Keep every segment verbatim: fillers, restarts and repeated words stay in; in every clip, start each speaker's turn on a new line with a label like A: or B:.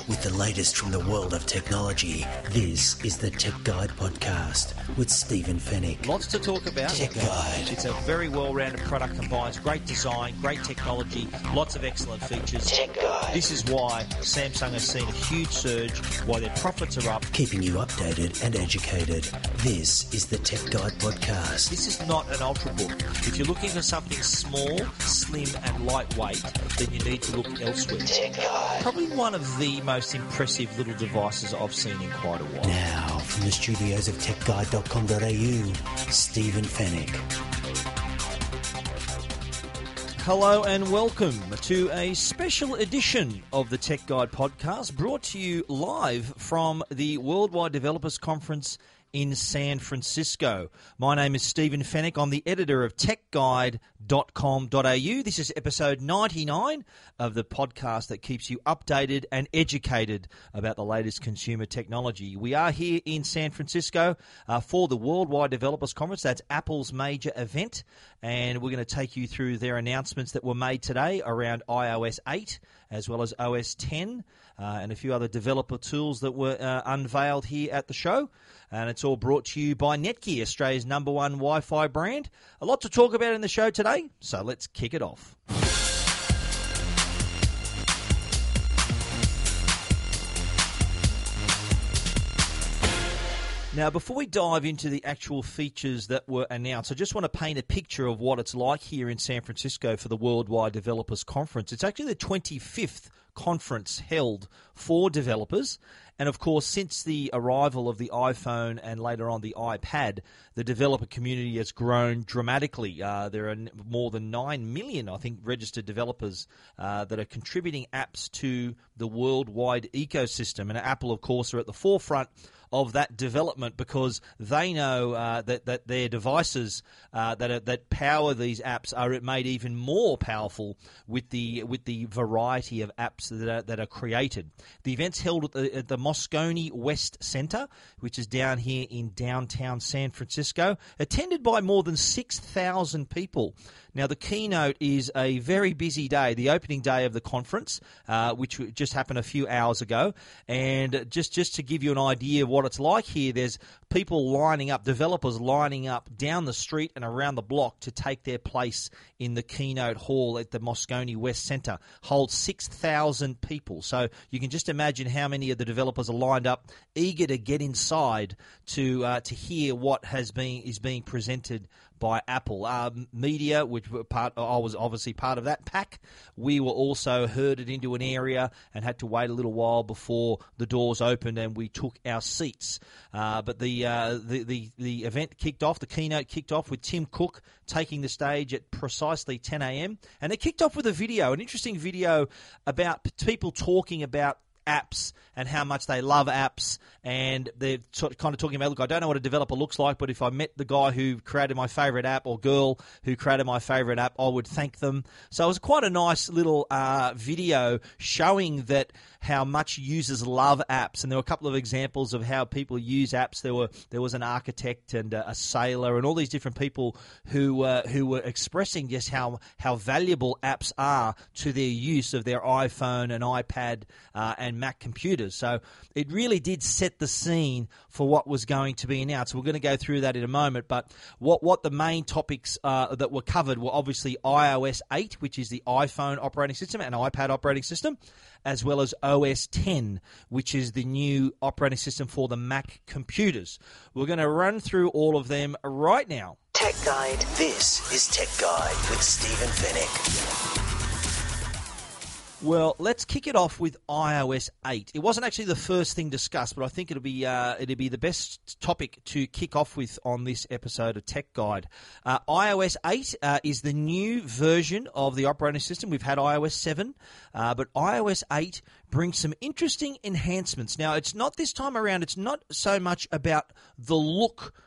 A: with the latest from the world of technology. This is the Tech Guide Podcast with Stephen Fennick.
B: Lots to talk about.
A: Tech Guide.
B: It's a very well-rounded product, combines great design, great technology, lots of excellent features.
A: Tech Guide.
B: This is why Samsung has seen a huge surge, why their profits are up.
A: Keeping you updated and educated. This is the Tech Guide Podcast.
B: This is not an ultrabook. If you're looking for something small, slim and lightweight, then you need to look elsewhere.
A: Tech Guide.
B: Probably one of the most impressive little devices I've seen in quite a while.
A: Now, from the studios of tech guide dot com dot a u, Stephen Fennick.
B: Hello and welcome to a special edition of the Tech Guide Podcast, brought to you live from the Worldwide Developers Conference in San Francisco. My name is Stephen Fennick. I'm the editor of tech guide dot com dot a u. This is episode ninety-nine of the podcast that keeps you updated and educated about the latest consumer technology. We are here in San Francisco uh, for the Worldwide Developers Conference. That's Apple's major event, and we're going to take you through their announcements that were made today around i O S eight as well as O S ten uh, and a few other developer tools that were uh, unveiled here at the show. And it's all brought to you by Netgear, Australia's number one Wi-Fi brand. A lot to talk about in the show today, so let's kick it off. Now, before we dive into the actual features that were announced, I just want to paint a picture of what it's like here in San Francisco for the Worldwide Developers Conference. It's actually the twenty-fifth conference held for developers. And of course, since the arrival of the iPhone and later on the iPad, the developer community has grown dramatically. Uh, there are more than nine million, I think, registered developers uh, that are contributing apps to the worldwide ecosystem. And Apple, of course, are at the forefront of that development because they know uh, that, that their devices uh, that are, that power these apps are made even more powerful with the with the variety of apps that are, that are created. The event's held at the, at the Moscone West Center, which is down here in downtown San Francisco, attended by more than six thousand people. Now, the keynote is a very busy day, the opening day of the conference, uh, which just happened a few hours ago. And just, just to give you an idea of what it's like here, there's people lining up, developers lining up down the street and around the block to take their place in the keynote hall at the Moscone West Center. Holds six thousand people. So you can just imagine how many of the developers are lined up, eager to get inside to uh, to hear what has been is being presented by Apple. Uh, media, which were part, I was obviously part of that pack. We were also herded into an area and had to wait a little while before the doors opened and we took our seats. Uh, but the, uh, the the the event kicked off, the keynote kicked off with Tim Cook taking the stage at precisely ten a.m. And it kicked off with a video, an interesting video about people talking about apps and how much they love apps, and they're sort of kind of talking about, look, I don't know what a developer looks like, but if I met the guy who created my favorite app or girl who created my favorite app, I would thank them. So it was quite a nice little uh, video showing that how much users love apps, and there were a couple of examples of how people use apps. There were there was an architect and a, a sailor and all these different people who uh, who were expressing just how how valuable apps are to their use of their iPhone and iPad uh, and Mac computers. So it really did set the scene for what was going to be announced. We're going to go through that in a moment, but what what the main topics uh, that were covered were obviously i O S eight, which is the iPhone operating system and iPad operating system, as well as O S ten, which is the new operating system for the Mac computers. We're going to run through all of them right now.
A: Tech Guide. This is Tech Guide with Stephen Fennick.
B: Well, let's kick it off with i O S eight. It wasn't actually the first thing discussed, but I think it'll be uh, it'll be the best topic to kick off with on this episode of Tech Guide. Uh, i O S eight uh, is the new version of the operating system. We've had i O S seven, uh, but i O S eight brings some interesting enhancements. Now, it's not this time around, it's not so much about the look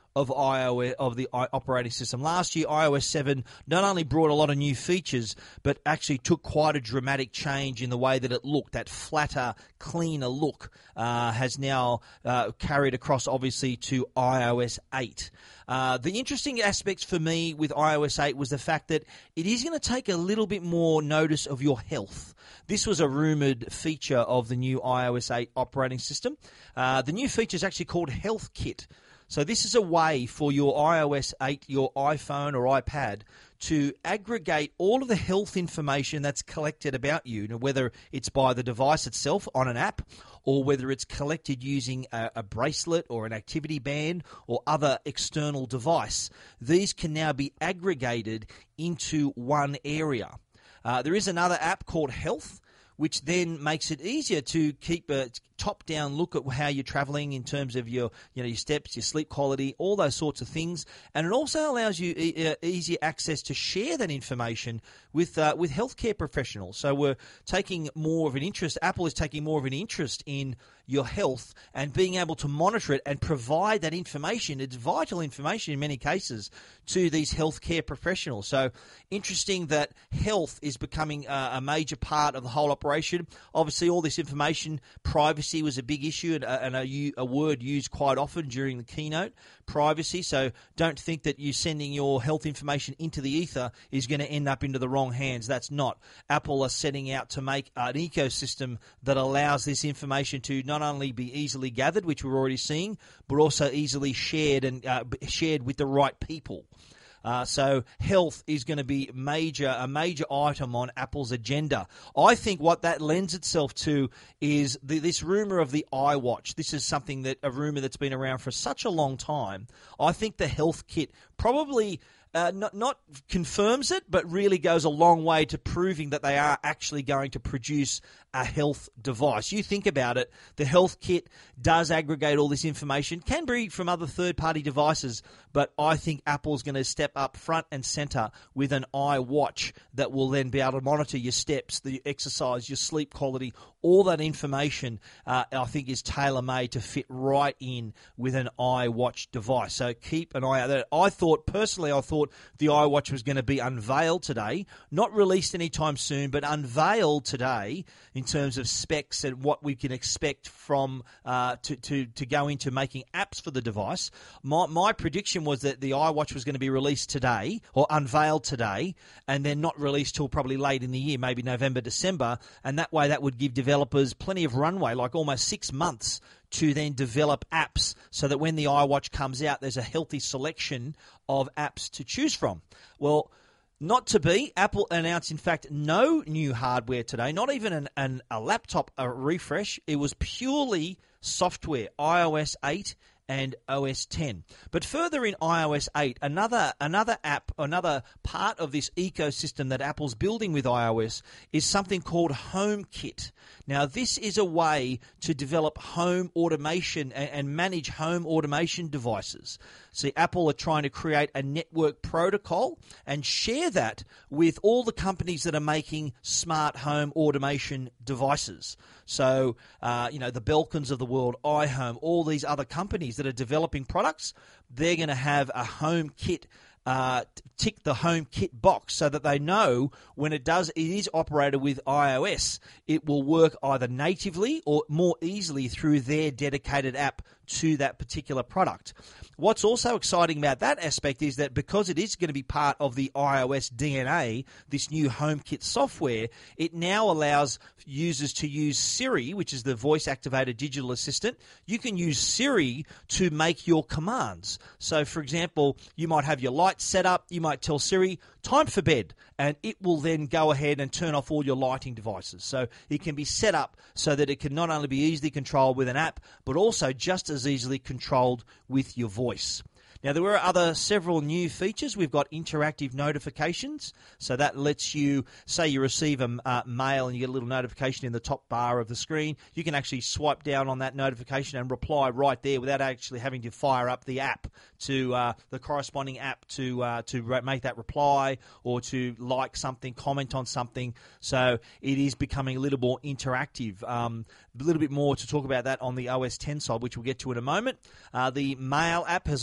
B: of iOS of the operating system. Last year, i O S seven not only brought a lot of new features, but actually took quite a dramatic change in the way that it looked. That flatter, cleaner look uh, has now uh, carried across, obviously, to i O S eight. Uh, the interesting aspects for me with i O S eight was the fact that it is going to take a little bit more notice of your health. This was a rumoured feature of the new i O S eight operating system. Uh, the new feature is actually called Health Kit. So this is a way for your i O S eight, your iPhone or iPad, to aggregate all of the health information that's collected about you, whether it's by the device itself on an app, or whether it's collected using a, a bracelet or an activity band or other external device. These can now be aggregated into one area. Uh, there is another app called Health, which then makes it easier to keep a top-down look at how you're travelling in terms of your, you know, your steps, your sleep quality, all those sorts of things. And it also allows you e- uh, easier access to share that information with uh, with healthcare professionals. So we're taking more of an interest. Apple is taking more of an interest in your health and being able to monitor it and provide that information. It's vital information in many cases to these healthcare professionals. So interesting that health is becoming a, a major part of the whole operation. Obviously, all this information, privacy was a big issue and, a, and a, a word used quite often during the keynote, privacy. So don't think that you sending your health information into the ether is going to end up into the wrong hands. That's not. Apple are setting out to make an ecosystem that allows this information to not only be easily gathered, which we're already seeing, but also easily shared and uh, shared with the right people. Uh, so health is going to be major, a major item on Apple's agenda. I think what that lends itself to is the, this rumor of the iWatch. This is something that a rumor that's been around for such a long time. I think the Health Kit probably uh, not, not confirms it, but really goes a long way to proving that they are actually going to produce a health device. You think about it, the Health Kit does aggregate all this information, can be from other third-party devices, but I think Apple's going to step up front and center with an iWatch that will then be able to monitor your steps, the exercise, your sleep quality, all that information uh, I think is tailor-made to fit right in with an iWatch device. So keep an eye out there. I thought, personally, I thought the iWatch was going to be unveiled today, not released anytime soon, but unveiled today in terms of specs and what we can expect from uh, to, to, to go into making apps for the device. My, my prediction was that the iWatch was going to be released today or unveiled today and then not released till probably late in the year, maybe November, December, and that way that would give developers plenty of runway, like almost six months, to then develop apps so that when the iWatch comes out, there's a healthy selection of apps to choose from. Well, not to be. Apple announced, in fact, no new hardware today, not even an, an, a laptop a refresh. It was purely software, i O S eight and O S ten. But further in i O S eight, another another app, another part of this ecosystem that Apple's building with iOS is something called HomeKit. Now, this is a way to develop home automation and, and manage home automation devices. See, Apple are trying to create a network protocol and share that with all the companies that are making smart home automation devices. So, uh, you know, the Belkins of the world, iHome, all these other companies that are developing products, they're going to have a HomeKit Uh, tick the HomeKit box so that they know when it does, it is operated with iOS, it will work either natively or more easily through their dedicated app to that particular product. What's also exciting about that aspect is that because it is going to be part of the iOS D N A, this new HomeKit software, it now allows users to use Siri, which is the voice-activated digital assistant. You can use Siri to make your commands. So, for example, you might have your lights set up, you might tell Siri, time for bed, and it will then go ahead and turn off all your lighting devices. So it can be set up so that it can not only be easily controlled with an app, but also just as easily controlled with your voice. Now, there were other several new features. We've got interactive notifications. So that lets you, say you receive a uh, mail and you get a little notification in the top bar of the screen. You can actually swipe down on that notification and reply right there without actually having to fire up the app to uh, the corresponding app to uh, to re- make that reply or to like something, comment on something. So it is becoming a little more interactive. Um, a little bit more to talk about that on the O S ten side, which we'll get to in a moment. Uh, the Mail app has also been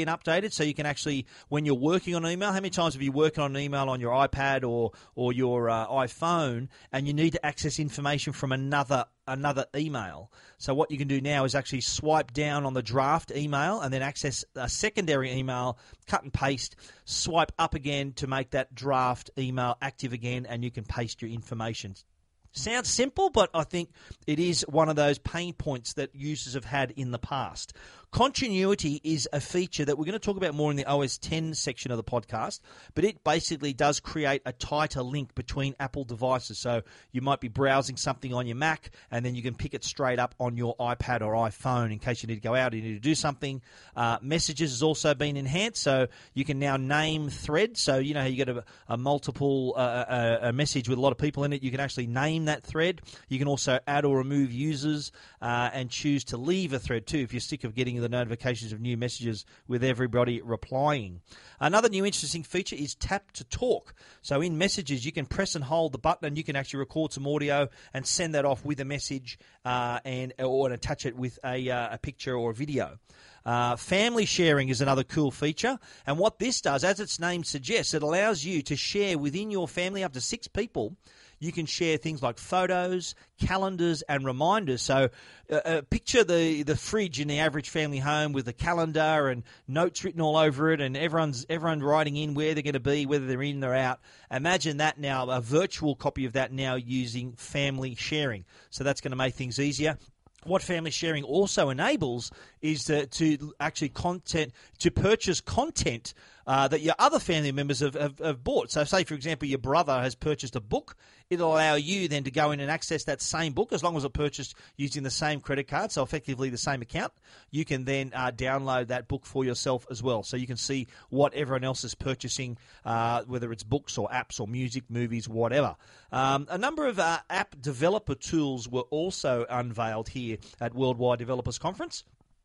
B: been updated, so you can actually, when you're working on an email, how many times have you worked on an email on your iPad or or your uh, iPhone, and you need to access information from another another email? So what you can do now is actually swipe down on the draft email and then access a secondary email, cut and paste, swipe up again to make that draft email active again, and you can paste your information. Sounds simple, but I think it is one of those pain points that users have had in the past. Continuity is a feature that we're going to talk about more in the O S X section of the podcast, but it basically does create a tighter link between Apple devices. So you might be browsing something on your Mac, and then you can pick it straight up on your iPad or iPhone in case you need to go out, you need to do something. Uh, messages has also been enhanced, so you can now name threads. So you know how you get a, a multiple uh, a, a message with a lot of people in it, you can actually name that thread. You can also add or remove users uh, and choose to leave a thread too if you're sick of getting the notifications of new messages with everybody replying. Another new interesting feature is tap to talk. So in messages, you can press and hold the button, and you can actually record some audio and send that off with a message uh, and or attach it with a, uh, a picture or a video. Uh, family sharing is another cool feature, and what this does, as its name suggests, it allows you to share within your family up to six people. You can share things like photos, calendars, and reminders. So uh, uh, picture the, the fridge in the average family home with a calendar and notes written all over it, and everyone's everyone writing in where they're going to be, whether they're in or out. Imagine that now, a virtual copy of that now using family sharing. So that's going to make things easier. What family sharing also enables is to, to actually content to purchase content uh, that your other family members have, have, have bought. So say, for example, your brother has purchased a book. It'll allow you then to go in and access that same book as long as it's purchased using the same credit card, so effectively the same account. You can then uh, download that book for yourself as well. So you can see what everyone else is purchasing, uh, whether it's books or apps or music, movies, whatever. Um, a number of uh, app developer tools were also unveiled here at Worldwide Developers Conference.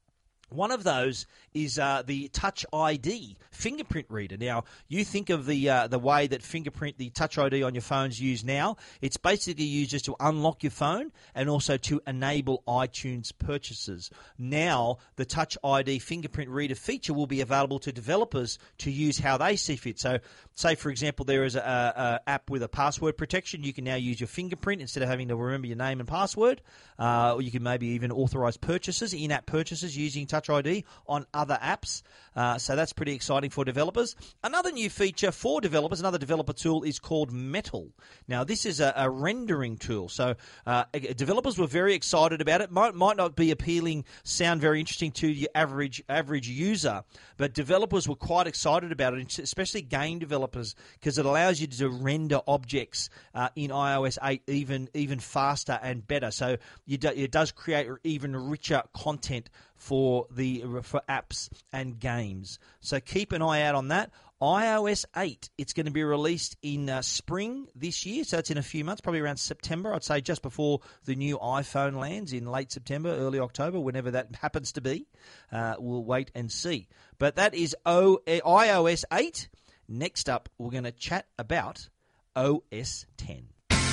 B: One of those is uh, the Touch I D fingerprint reader. Now, you think of the uh, the way that fingerprint, the Touch I D on your phone's used now. It's basically used just to unlock your phone and also to enable iTunes purchases. Now, the Touch I D fingerprint reader feature will be available to developers to use how they see fit. So, say, for example, there is a, a app with a password protection. You can now use your fingerprint instead of having to remember your name and password. Uh, or you can maybe even authorize purchases, in-app purchases using Touch I D on other apps. Uh, so that's pretty exciting for developers. Another new feature for developers, another developer tool is called Metal. Now, this is a, a rendering tool. So uh, developers were very excited about it. Might, might not be appealing, sound very interesting to your average average user, but developers were quite excited about it, especially game developers, because it allows you to render objects uh, in i O S eight even, even faster and better. So you do, it does create even richer content for the for apps and games. So keep an eye out on that. i O S eight, it's going to be released in uh, spring this year, so it's in a few months, probably around September. I'd say just before the new iPhone lands in late September, early October, whenever that happens to be. Uh, we'll wait and see. But that is o- i O S eight. Next up, we're going to chat about O S X.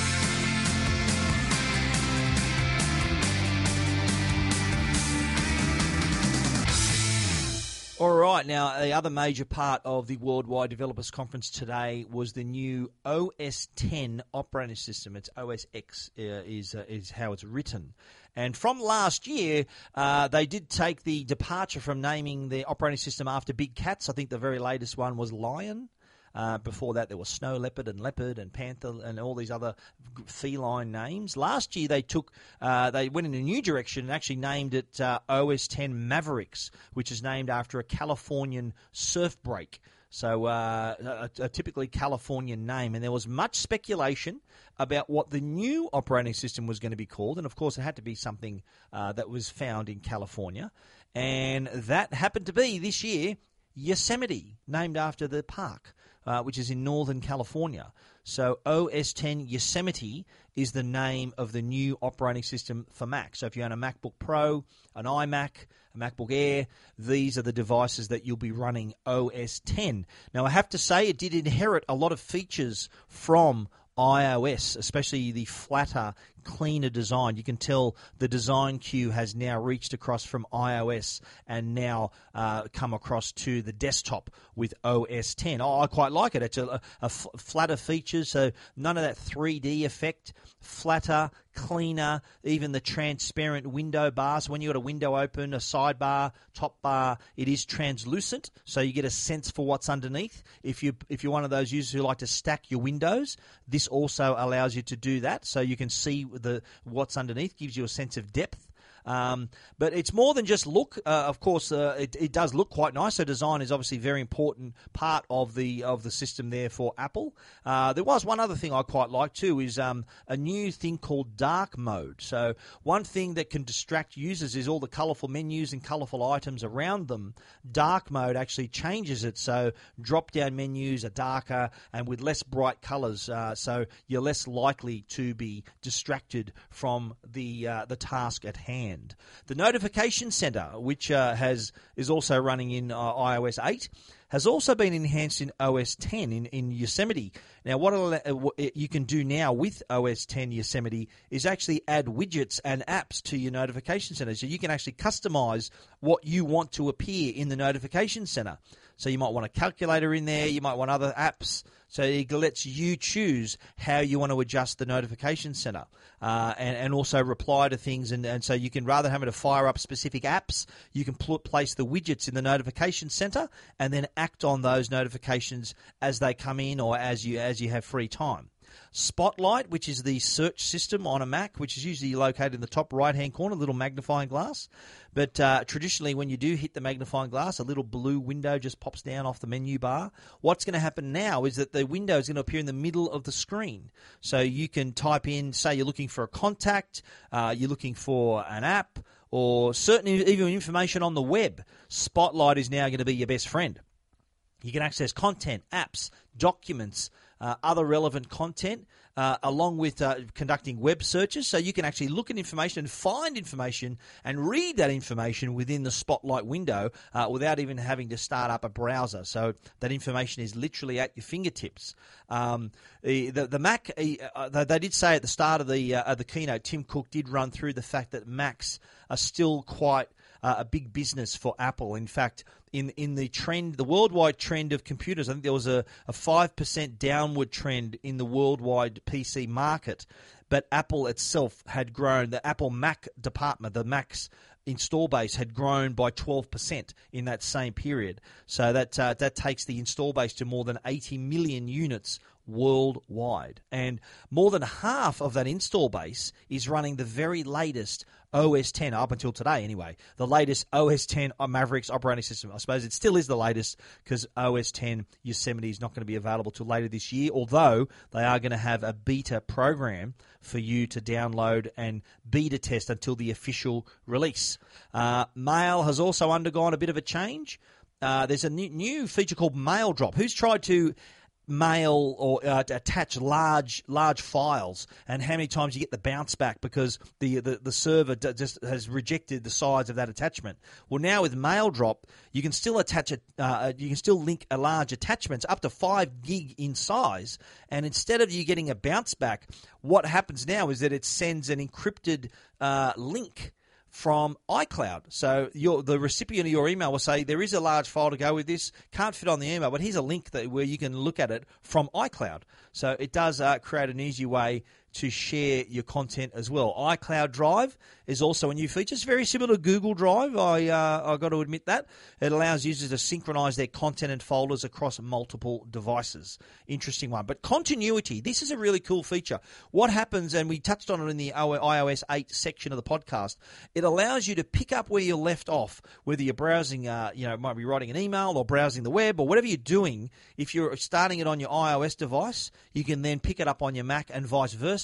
B: All right, now the other major part of the Worldwide Developers Conference today was the new O S X operating system. It's O S X uh, is uh, is how it's written. And from last year, uh, they did take the departure from naming the operating system after big cats. I think the very latest one was Lion. Uh, before that, there was snow leopard and leopard and panther and all these other feline names. Last year, they took uh, they went in a new direction and actually named it uh, O S X Mavericks, which is named after a Californian surf break. So uh, a, a typically Californian name. And there was much speculation about what the new operating system was going to be called. And, of course, it had to be something uh, that was found in California. And that happened to be, this year, Yosemite, named after the park. Uh, which is in Northern California. So O S X Yosemite is the name of the new operating system for Mac. So if you own a MacBook Pro, an iMac, a MacBook Air, these are the devices that you'll be running O S X. Now, I have to say it did inherit a lot of features from iOS, especially the flatter cleaner design. You can tell the design queue has now reached across from iOS and now uh, come across to the desktop with O S ten. Oh, I quite like it. It's a, a, a f- flatter features, so none of that three D effect, flatter, cleaner, even the transparent window bar. So when you've got a window open, a sidebar, top bar, it is translucent, so you get a sense for what's underneath. If, you, if you're one of those users who like to stack your windows, this also allows you to do that, so you can see the what's underneath, gives you a sense of depth. Um, but it's more than just look. Uh, of course, uh, it, it does look quite nice. So design is obviously a very important part of the of the system there for Apple. Uh, there was one other thing I quite like too, is um, a new thing called dark mode. So one thing that can distract users is all the colourful menus and colourful items around them. Dark mode actually changes it, so drop-down menus are darker and with less bright colours. Uh, so you're less likely to be distracted from the uh, the task at hand. The Notification Center, which uh, has is also running in uh, iOS eight, has also been enhanced in O S ten in, in Yosemite. Now, what, uh, what you can do now with O S ten Yosemite is actually add widgets and apps to your Notification Center. So you can actually customize what you want to appear in the Notification Center. So you might want a calculator in there, you might want other apps. So it lets you choose how you want to adjust the Notification Center uh, and, and also reply to things. And, and so you can, rather than having to fire up specific apps, you can pl- place the widgets in the Notification Center and then act on those notifications as they come in or as you as you have free time. Spotlight, which is the search system on a Mac, which is usually located in the top right-hand corner, a little magnifying glass. But uh, traditionally, when you do hit the magnifying glass, a little blue window just pops down off the menu bar. What's going to happen now is that the window is going to appear in the middle of the screen. So you can type in, say you're looking for a contact, uh, you're looking for an app, or certain even information on the web. Spotlight is now going to be your best friend. You can access content, apps, documents, uh, other relevant content, uh, along with uh, conducting web searches. So you can actually look at information and find information and read that information within the Spotlight window uh, without even having to start up a browser. So that information is literally at your fingertips. Um, the, the, the Mac, uh, they did say at the start of the, uh, of the keynote, Tim Cook did run through the fact that Macs are still quite uh, a big business for Apple. In fact, in in the trend, the worldwide trend of computers, I think there was a, a five percent downward trend in the worldwide P C market, but Apple itself had grown, the Apple Mac department, the Macs install base had grown by twelve percent in that same period. So that uh, that takes the install base to more than eighty million units worldwide. And more than half of that install base is running the very latest O S ten, up until today anyway, the latest O S ten Mavericks operating system. I suppose it still is the latest because O S ten Yosemite is not going to be available till later this year, although they are going to have a beta program for you to download and beta test until the official release. Uh, Mail has also undergone a bit of a change. Uh, there's a new, new feature called Mail Drop. Who's tried to mail or uh, to attach large large files, and how many times you get the bounce back because the the, the server d- just has rejected the size of that attachment? Well, now with Mail Drop, you can still attach it. Uh, you can still link a large attachments up to five gig in size, and instead of you getting a bounce back, what happens now is that it sends an encrypted uh, link from iCloud. So your, the recipient of your email will say, there is a large file to go with this, can't fit on the email, but here's a link that where you can look at it from iCloud. So it does uh, create an easy way to share your content as well. iCloud Drive is also a new feature. It's very similar to Google Drive, I uh, I got to admit that. It allows users to synchronize their content and folders across multiple devices. Interesting one. But continuity, this is a really cool feature. What happens, and we touched on it in the iOS eight section of the podcast, it allows you to pick up where you left off, whether you're browsing, uh, you know, might be writing an email or browsing the web or whatever you're doing. If you're starting it on your iOS device, you can then pick it up on your Mac and vice versa.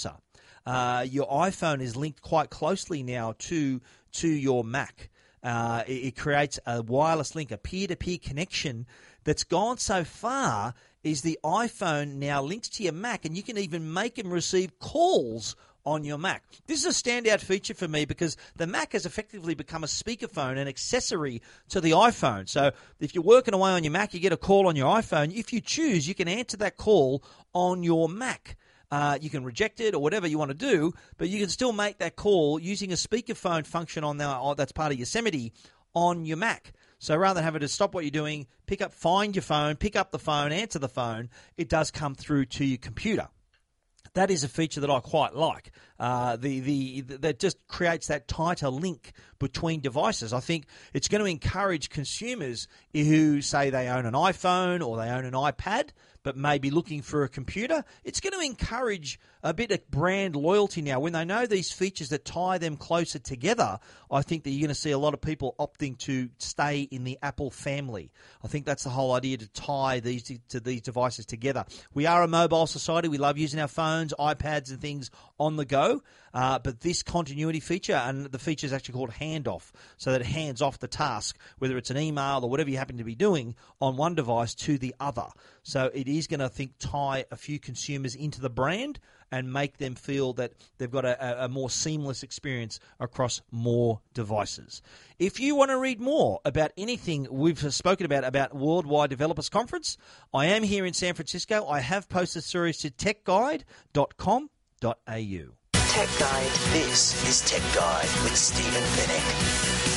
B: Uh, your iPhone is linked quite closely now to to your Mac. Uh, it, it creates a wireless link, a peer-to-peer connection that's gone so far is the iPhone now links to your Mac, and you can even make and receive calls on your Mac. This is a standout feature for me because the Mac has effectively become a speakerphone, an accessory to the iPhone. So if you're working away on your Mac, you get a call on your iPhone. If you choose, you can answer that call on your Mac. Uh, you can reject it or whatever you want to do, but you can still make that call using a speakerphone function on the, that's part of Yosemite on your Mac. So rather than having to stop what you're doing, pick up, find your phone, pick up the phone, answer the phone, it does come through to your computer. That is a feature that I quite like. Uh, the, the the that just creates that tighter link between devices. I think it's going to encourage consumers who say they own an iPhone or they own an iPad, but may be looking for a computer. It's going to encourage a bit of brand loyalty now. When they know these features that tie them closer together, I think that you're going to see a lot of people opting to stay in the Apple family. I think that's the whole idea, to tie these to these devices together. We are a mobile society. We love using our phones, iPads and things on the go. Uh, but this continuity feature, and the feature is actually called handoff, so that it hands off the task, whether it's an email or whatever you happen to be doing, on one device to the other. So it is going to, I think, tie a few consumers into the brand and make them feel that they've got a, a more seamless experience across more devices. If you want to read more about anything we've spoken about, about Worldwide Developers Conference, I am here in San Francisco. I have posted stories to tech guide dot com dot a u.
A: Tech Guide. This is Tech Guide with Stephen Fenech.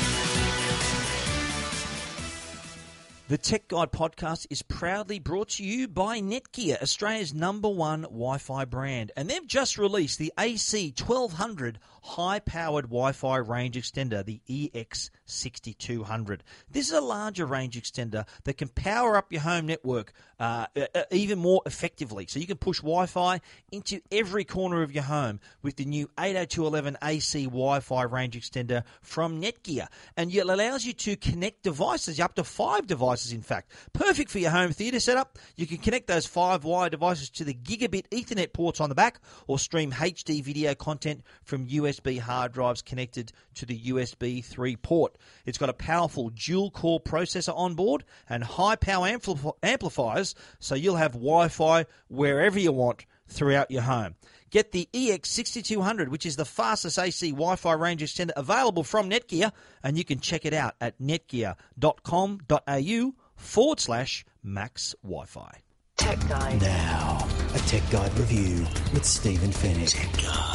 B: The Tech Guide podcast is proudly brought to you by Netgear, Australia's number one Wi-Fi brand. And they've just released the A C twelve hundred high-powered Wi-Fi range extender, the E X sixty-two hundred. This is a larger range extender that can power up your home network uh, even more effectively. So you can push Wi-Fi into every corner of your home with the new eight oh two dot eleven A C Wi-Fi range extender from Netgear. And it allows you to connect devices, up to five devices in fact. Perfect for your home theatre setup. You can connect those five wire devices to the gigabit Ethernet ports on the back, or stream H D video content from U S B hard drives connected to the U S B three port. It's got a powerful dual-core processor on board and high-power ampli- amplifiers, so you'll have Wi-Fi wherever you want throughout your home. Get the E X sixty-two hundred, which is the fastest A C Wi-Fi range extender available from Netgear, and you can check it out at netgear.com.au forward slash max Wi-Fi.
A: Tech Guide. Now, a Tech Guide review with Stephen Fenech. Tech Guide.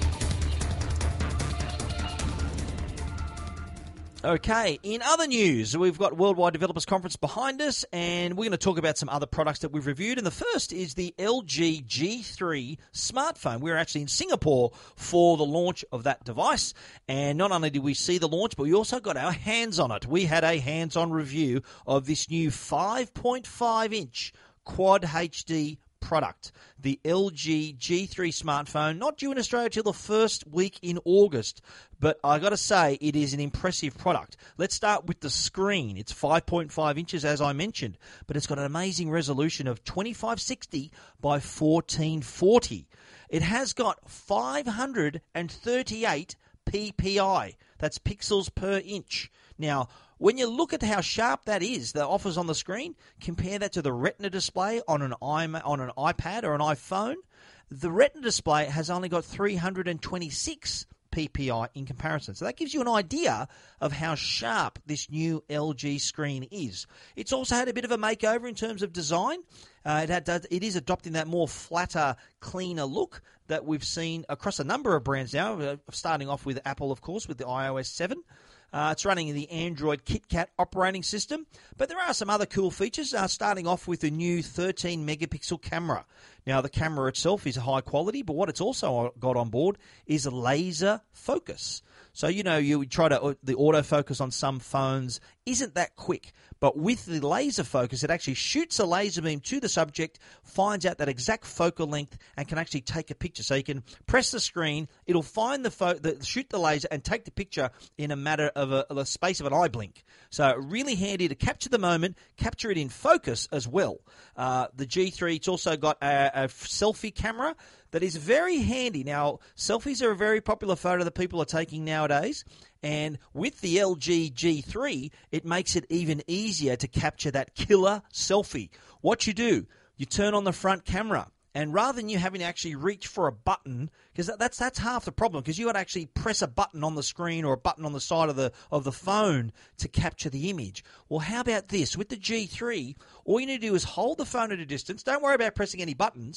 B: Okay, in other news, we've got Worldwide Developers Conference behind us, and we're going to talk about some other products that we've reviewed. And the first is the L G G three smartphone. We're actually in Singapore for the launch of that device. And not only did we see the launch, but we also got our hands on it. We had a hands-on review of this new five point five inch Quad H D product, the L G G three smartphone, not due in Australia till the first week in August, but I got to say it is an impressive product. Let's start with the screen. It's five point five inches, as I mentioned, but it's got an amazing resolution of twenty-five sixty by fourteen forty. It has got five hundred thirty-eight P P I. That's pixels per inch. Now, when you look at how sharp that is, the offers on the screen, compare that to the Retina display on an iMac, on an iPad or an iPhone. The Retina display has only got three hundred twenty-six P P I in comparison. So that gives you an idea of how sharp this new L G screen is. It's also had a bit of a makeover in terms of design. Uh, it, had, it is adopting that more flatter, cleaner look that we've seen across a number of brands now, uh, starting off with Apple, of course, with the i O S seven. Uh, it's running the Android KitKat operating system, but there are some other cool features, uh, starting off with the new thirteen megapixel camera. Now, the camera itself is high quality, but what it's also got on board is a laser focus. So, you know, you try to, the autofocus on some phones isn't that quick, but with the laser focus, it actually shoots a laser beam to the subject, finds out that exact focal length, and can actually take a picture. So you can press the screen, it'll find the, fo- the shoot the laser and take the picture in a matter of a, of a space of an eye blink. So really handy to capture the moment, capture it in focus as well. Uh, the G three, it's also got a, a selfie camera that is very handy. Now, selfies are a very popular photo that people are taking nowadays, and with the L G G three, it makes it even easier to capture that killer selfie. What you do, you turn on the front camera, and rather than you having to actually reach for a button, because that's that's half the problem, because you got to actually press a button on the screen or a button on the side of the of the phone to capture the image. Well, how about this? With the G three, all you need to do is hold the phone at a distance. Don't worry about pressing any buttons.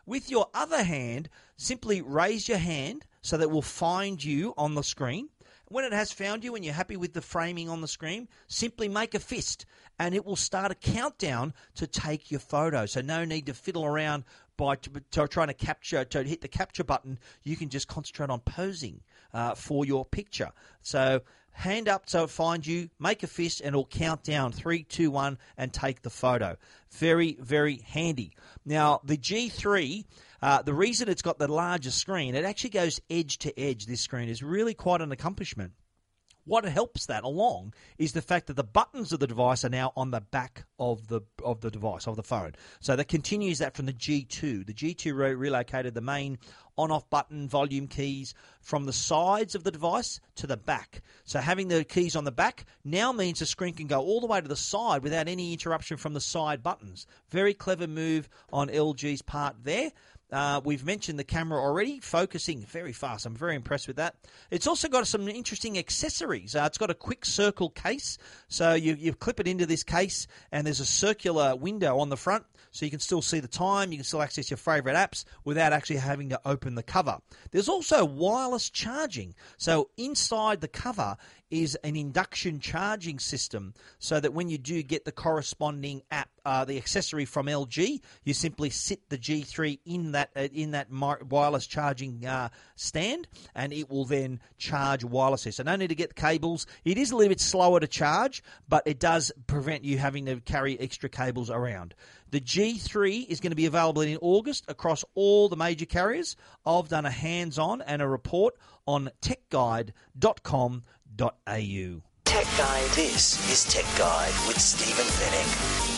B: With your other hand, simply raise your hand so that it will find you on the screen. When it has found you and you're happy with the framing on the screen, simply make a fist and it will start a countdown to take your photo. So no need to fiddle around by t- t- trying to capture, to hit the capture button. You can just concentrate on posing uh, for your picture. So hand up so it finds you, make a fist, and it'll count down three, two, one, and take the photo. Very, very handy. Now, the G three, uh, the reason it's got the larger screen, it actually goes edge to edge. This screen is really quite an accomplishment. What helps that along is the fact that the buttons of the device are now on the back of the of the device, of the phone. So that continues that from the G two. The G two re- relocated the main on-off button, volume keys from the sides of the device to the back. So having the keys on the back now means the screen can go all the way to the side without any interruption from the side buttons. Very clever move on L G's part there. Uh, we've mentioned the camera already, focusing very fast. I'm very impressed with that. It's also got some interesting accessories. Uh, it's got a quick circle case, so you, you clip it into this case, and there's a circular window on the front, so you can still see the time, you can still access your favourite apps without actually having to open the cover. There's also wireless charging. So inside the cover is an induction charging system, so that when you do get the corresponding app, uh, the accessory from L G, you simply sit the G three in that uh, in that wireless charging uh, stand, and it will then charge wirelessly. So no need to get the cables. It is a little bit slower to charge, but it does prevent you having to carry extra cables around. The G three is going to be available in August across all the major carriers. I've done a hands-on and a report on tech guide dot com dot a u.
A: Tech Guide. This is Tech Guide with Stephen Fenech.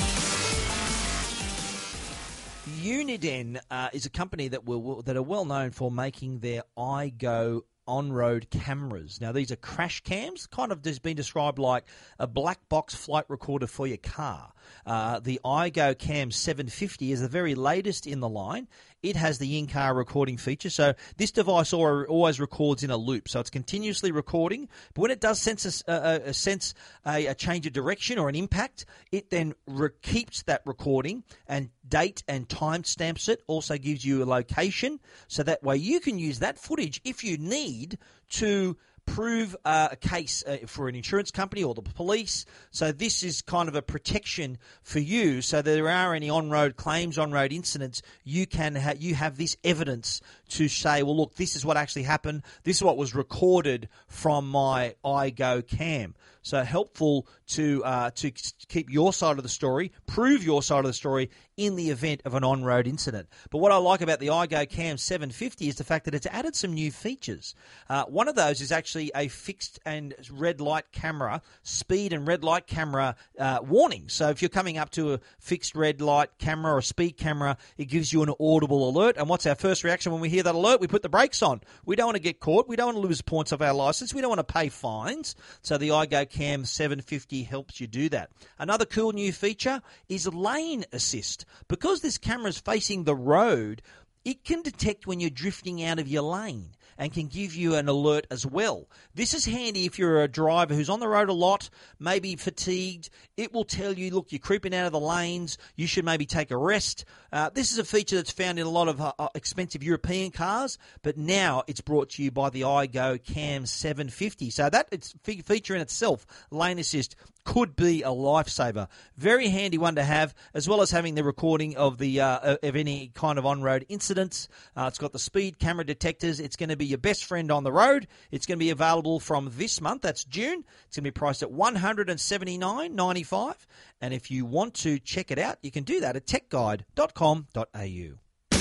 B: Uniden uh, is a company that will that are well known for making their iGo on-road cameras. Now, these are crash cams, kind of has been described like a black box flight recorder for your car. Uh, the iGo Cam seven fifty is the very latest in the line. It has the in-car recording feature, so this device always records in a loop, so it's continuously recording. But when it does sense a, a, a sense a, a change of direction or an impact, it then re- keeps that recording and date and time stamps it. Also gives you a location, so that way you can use that footage if you need to prove uh, a case uh, for an insurance company or the police. So this is kind of a protection for you. So there are any on-road claims, on-road incidents, you can ha- you have this evidence to say, well, look, this is what actually happened. This is what was recorded from my iGo Cam. So helpful to uh, to keep your side of the story, prove your side of the story in the event of an on-road incident. But what I like about the iGo Cam seven fifty is the fact that it's added some new features. Uh, one of those is actually a fixed and red light camera, speed and red light camera uh, warning. So if you're coming up to a fixed red light camera or speed camera, it gives you an audible alert. And what's our first reaction when we hear that alert? We put the brakes on. We don't want to get caught. We don't want to lose points of our license. We don't want to pay fines. So the iGo Cam seven fifty helps you do that. Another cool new feature is lane assist. Because this camera is facing the road, it can detect when you're drifting out of your lane and can give you an alert as well. This is handy if you're a driver who's on the road a lot, maybe fatigued. It will tell you, look, you're creeping out of the lanes, you should maybe take a rest. Uh, this is a feature that's found in a lot of uh, expensive European cars, but now it's brought to you by the iGo Cam seven fifty. So that it's a feature in itself, lane assist, could be a lifesaver. Very handy one to have, as well as having the recording of the uh, of any kind of on-road incidents. Uh, it's got the speed camera detectors. It's going to be your best friend on the road. It's going to be available from this month. That's June. It's going to be priced at one hundred seventy-nine dollars and ninety-five cents. And if you want to check it out, you can do that at tech guide dot com dot a u.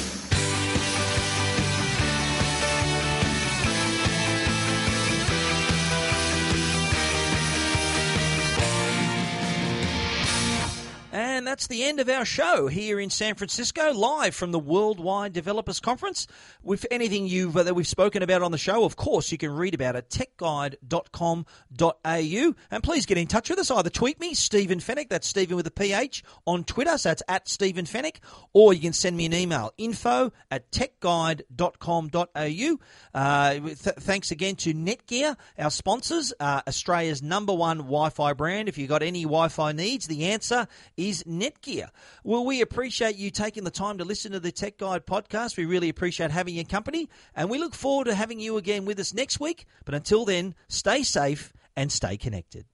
B: And that's the end of our show here in San Francisco, live from the Worldwide Developers Conference. With anything you've, uh, that we've spoken about on the show, of course, you can read about it at tech guide dot com dot a u. And please get in touch with us. Either tweet me, Stephen Fenech, that's Stephen with a P H, on Twitter, so that's at Stephen Fenech, or you can send me an email, info at tech guide dot com dot a u. Uh, th- thanks again to Netgear, our sponsors, uh, Australia's number one Wi-Fi brand. If you've got any Wi-Fi needs, the answer is Netgear. Netgear. Well, we appreciate you taking the time to listen to the Tech Guide podcast. We really appreciate having your company, and we look forward to having you again with us next week. But until then, stay safe and stay connected.